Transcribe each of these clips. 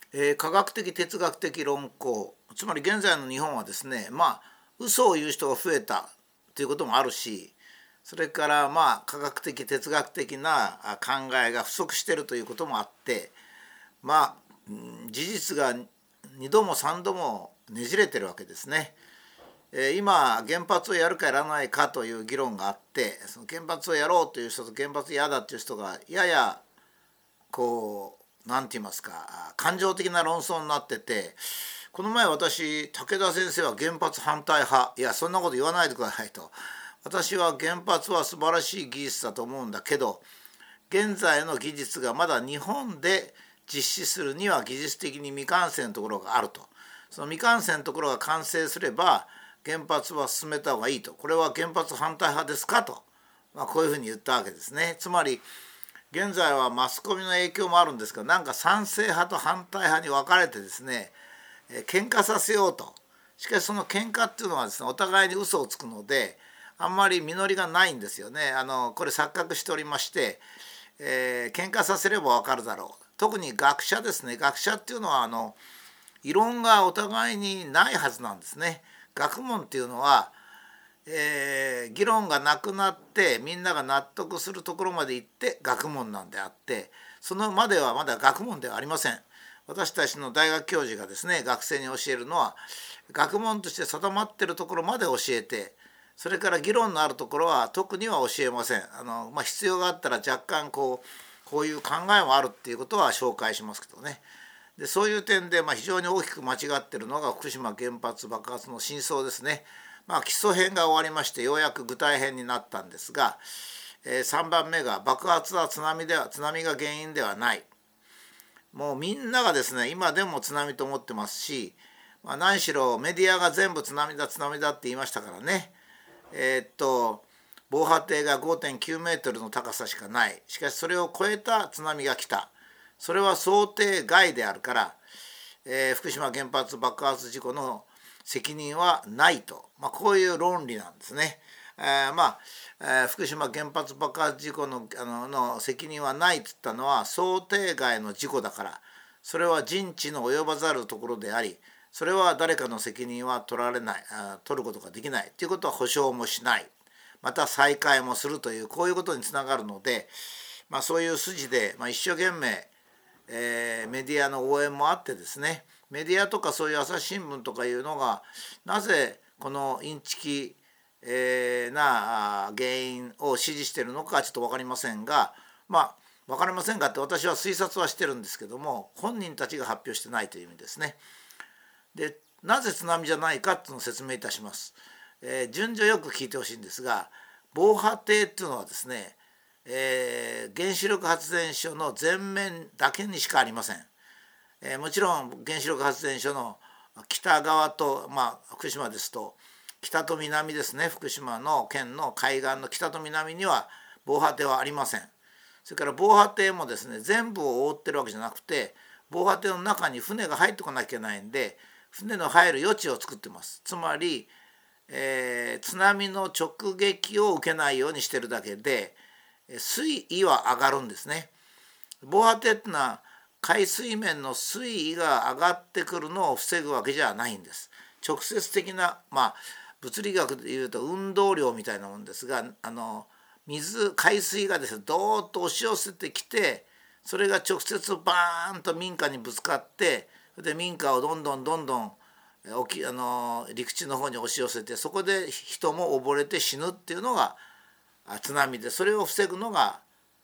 科学的哲学的論考、つまり現在の日本はですね、嘘を言う人が増えたということもあるし、それから科学的哲学的な考えが不足しているということもあって、事実が2度も3度もねじれてるわけですね。今原発をやるかやらないかという議論があって、その原発をやろうという人と原発嫌だという人がややなんて言いますか、感情的な論争になってて、この前私、武田先生は原発反対派、いやそんなこと言わないでくださいと、私は原発は素晴らしい技術だと思うんだけど、現在の技術がまだ日本で実施するには技術的に未完成のところがあると。その未完成のところが完成すれば原発は進めた方がいいと。これは原発反対派ですかと、こういうふうに言ったわけですね。つまり現在はマスコミの影響もあるんですが、なんか賛成派と反対派に分かれてですね、喧嘩させようと。しかしその喧嘩っていうのはですね、お互いに嘘をつくのであんまり実りがないんですよね。これ錯覚しておりまして、喧嘩させれば分かるだろう。特に学者ですね。学者っていうのは異論がお互いにないはずなんですね。学問っていうのは、議論がなくなってみんなが納得するところまで行って学問なんであって、そのまではまだ学問ではありません。私たちの大学教授がですね、学生に教えるのは学問として定まっているところまで教えて、それから議論のあるところは特には教えません。必要があったら若干こういう考えもあるっていうことは紹介しますけどね。でそういう点で非常に大きく間違っているのが福島原発爆発の真相ですね。基礎編が終わりましてようやく具体編になったんですが、3番目が爆発は津波が原因ではない。もうみんながですね今でも津波と思ってますし、何しろメディアが全部津波だって言いましたからね。防波堤が 5.9 メートルの高さしかない。しかしそれを超えた津波が来た。それは想定外であるから、福島原発爆発事故の責任はないと、こういう論理なんですね。福島原発爆発事故の責任はないと言ったのは想定外の事故だから、それは人知の及ばざるところであり、それは誰かの責任は取ることができないということは保証もしない、また再開もするというこういうことにつながるので、そういう筋で、一生懸命、メディアの応援もあってですね、メディアとかそういう朝日新聞とかいうのがなぜこのインチキ、な原因を支持しているのかちょっと分かりませんが、分かりませんがって私は推察はしてるんですけども、本人たちが発表してないという意味ですね。でなぜ津波じゃないかっていうのを説明いたします。順序よく聞いてほしいんですが、防波堤っていうのはですね、原子力発電所の前面だけにしかありません。もちろん原子力発電所の北側と、福島ですと北と南ですね。福島の県の海岸の北と南には防波堤はありません。それから防波堤もですね全部を覆ってるわけじゃなくて、防波堤の中に船が入ってこなきゃいけないんで、船の入る余地を作ってます。つまり、津波の直撃を受けないようにしてるだけで、水位は上がるんですね。防波堤ってのは海水面の水位が上がってくるのを防ぐわけじゃないんです。直接的な、物理学でいうと運動量みたいなもんですが、海水がですねどーっと押し寄せてきて、それが直接バーンと民家にぶつかって、で民家をどんどん陸地の方に押し寄せて、そこで人も溺れて死ぬっていうのが津波で、それを防ぐのが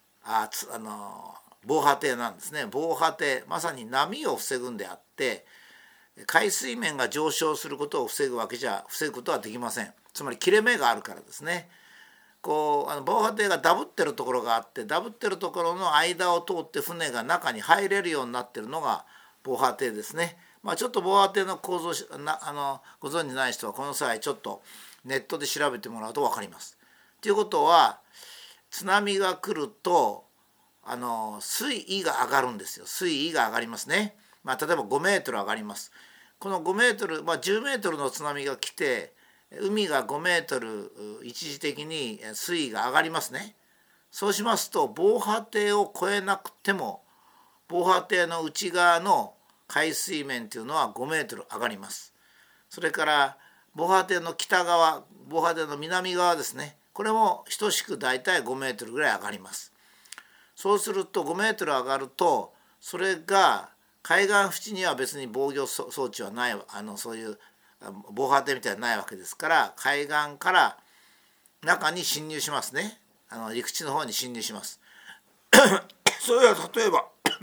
防波堤なんですね。防波堤、まさに波を防ぐんであって、海水面が上昇することを防ぐことはできません。つまり切れ目があるからですね。防波堤がダブってるところがあって、ダブってるところの間を通って船が中に入れるようになってるのが防波堤ですね。ちょっと防波堤の構造ご存じない人はこの際ちょっとネットで調べてもらうと分かります。ということは、津波が来ると水位が上がるんですよ。水位が上がりますね。例えば5メートル上がります。この5メートル、10メートルの津波が来て、海が5メートル一時的に水位が上がりますね。そうしますと防波堤を越えなくても、防波堤の内側の海水面というのは5メートル上がります。それから防波堤の北側、防波堤の南側ですね、これも等しくだいたい5メートルぐらい上がります。そうすると5メートル上がると、それが海岸縁には別に防御装置はない、そういう防波堤みたいなのないわけですから、海岸から中に侵入しますね。陸地の方に侵入します。それは例えば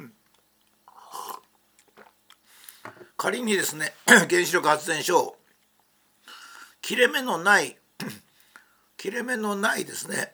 仮にですね、原子力発電所を切れ目のないですね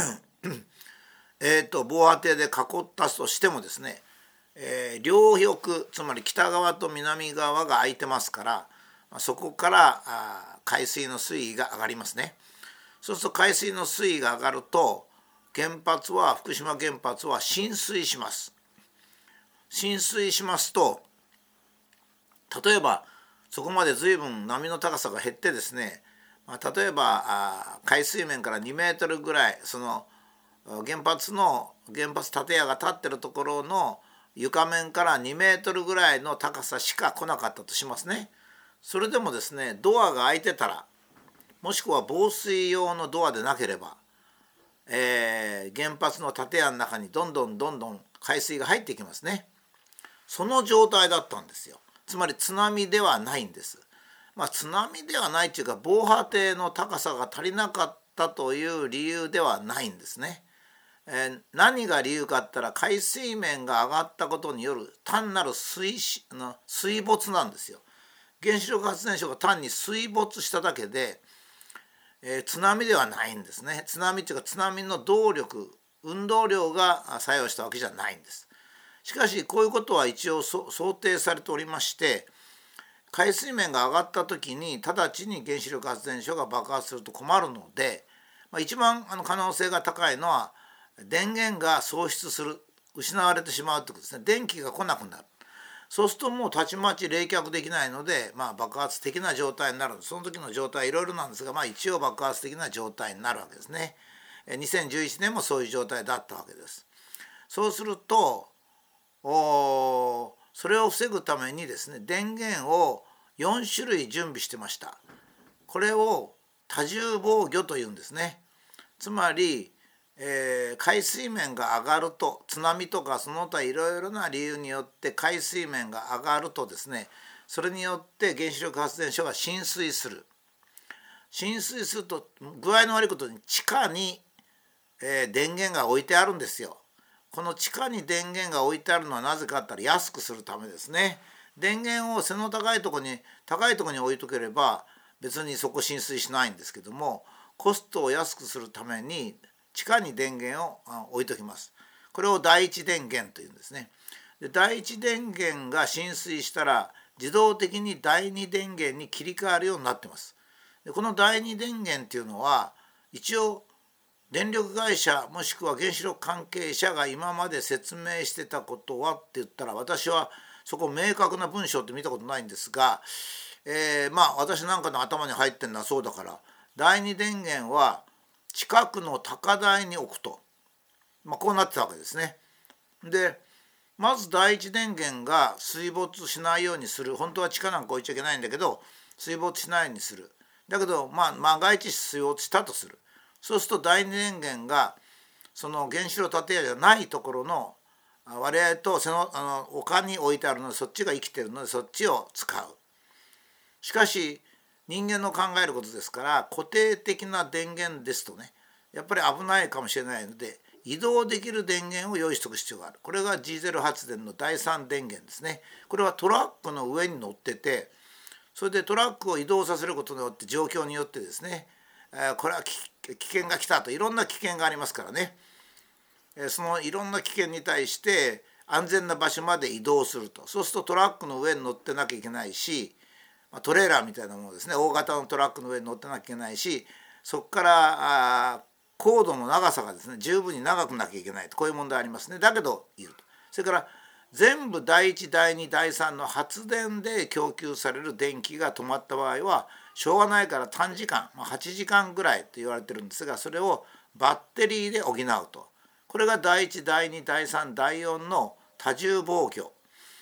防波堤で囲ったとしてもですね、両翼、つまり北側と南側が空いてますから、そこから海水の水位が上がりますね。そうすると海水の水位が上がると、福島原発は浸水します。浸水しますと、例えばそこまで随分波の高さが減ってですね、例えば海水面から2メートルぐらい、その原発建屋が建ってるところの床面から2メートルぐらいの高さしか来なかったとしますね。それでもですね、ドアが開いてたら、もしくは防水用のドアでなければ、原発の建屋の中にどんどん海水が入っていきますね。その状態だったんですよ。つまり津波ではないんです。津波ではないというか、防波堤の高さが足りなかったという理由ではないんですね。何が理由かって言ったら、海水面が上がったことによる単なる水没なんですよ。原子力発電所が単に水没しただけで、津波ではないんですね。津波というか、津波の動力、運動量が作用したわけじゃないんです。しかしこういうことは一応想定されておりまして、海水面が上がった時に直ちに原子力発電所が爆発すると困るので、一番可能性が高いのは電源が喪失する、失われてしまうということですね。電気が来なくなる。そうするともうたちまち冷却できないので、爆発的な状態になる。その時の状態いろいろなんですが、一応爆発的な状態になるわけですね。2011年もそういう状態だったわけです。そうするとそれを防ぐためにですね、電源を4種類準備してました。これを多重防御というんですね。つまり、海水面が上がると、津波とかその他いろいろな理由によって海水面が上がるとですね、それによって原子力発電所が浸水する。浸水すると具合の悪いことに地下に、電源が置いてあるんですよ。この地下に電源が置いてあるのはなぜかって言ったら、安くするためですね。電源を背の高いところに置いとければ別にそこ浸水しないんですけども、コストを安くするために地下に電源を置いときます。これを第一電源というんですね。で、第一電源が浸水したら自動的に第二電源に切り替わるようになってます。で、この第二電源っていうのは一応電力会社もしくは原子力関係者が今まで説明してたことはって言ったら、私はそこ明確な文章って見たことないんですが、私なんかの頭に入ってるのはそうだから、第二電源は近くの高台に置くと、こうなってたわけですね。で、まず第一電源が水没しないようにする。本当は地下なんか置いちゃいけないんだけど、水没しないようにする。だけど万が一水没したとする。そうすると第二電源がその原子炉建屋じゃないところの割合と丘に置いてあるので、そっちが生きてるのでそっちを使う。しかし人間の考えることですから、固定的な電源ですとね、やっぱり危ないかもしれないので、移動できる電源を用意しておく必要がある。これが G0 発電の第3電源ですね。これはトラックの上に乗ってて、それでトラックを移動させることによって、状況によってですね、これは危険が来たと、いろんな危険がありますからね、そのいろんな危険に対して安全な場所まで移動すると。そうするとトラックの上に乗ってなきゃいけないし、トレーラーみたいなものですね、大型のトラックの上に乗ってなきゃいけないし、そこからコードの長さがですね十分に長くなきゃいけないと、こういう問題ありますね。だけどいると。それから全部第1第2第3の発電で供給される電気が止まった場合はしょうがないから、短時間8時間ぐらいと言われてるんですが、それをバッテリーで補うと。これが第1第2第3第4の多重防御。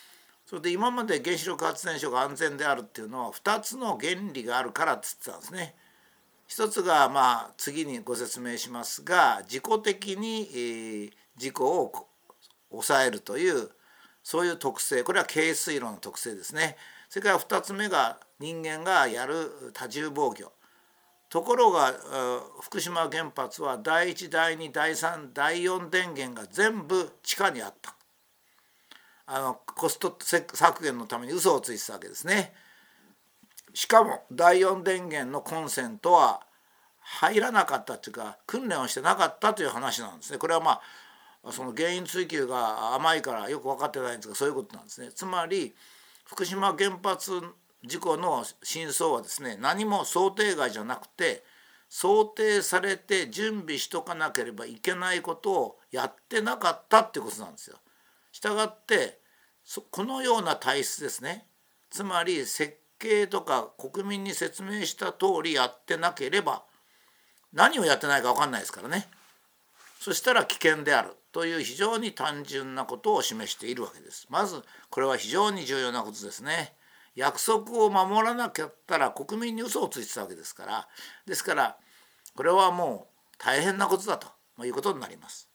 それで今まで原子力発電所が安全であるっていうのは2つの原理があるからって言ってたんですね。一つが次にご説明しますが、自己的に事故を抑えるというそういう特性、これは軽水炉の特性ですね。それから2つ目が人間がやる多重防御。ところが福島原発は第1第2第3第4電源が全部地下にあった。コスト削減のために嘘をついてたわけですね。しかも第4電源のコンセントは入らなかったというか、訓練をしてなかったという話なんですね。これはその原因追及が甘いからよく分かってないんですが、そういうことなんですね。つまり福島原発事故の真相はですね、何も想定外じゃなくて、想定されて準備しとかなければいけないことをやってなかったっていうことなんですよ。したがってこのような体質ですね。つまり設計とか国民に説明した通りやってなければ、何をやってないか分かんないですからね。そしたら危険であるという非常に単純なことを示しているわけです。まずこれは非常に重要なことですね。約束を守らなかったら国民に嘘をついてたわけですから、これはもう大変なことだということになります。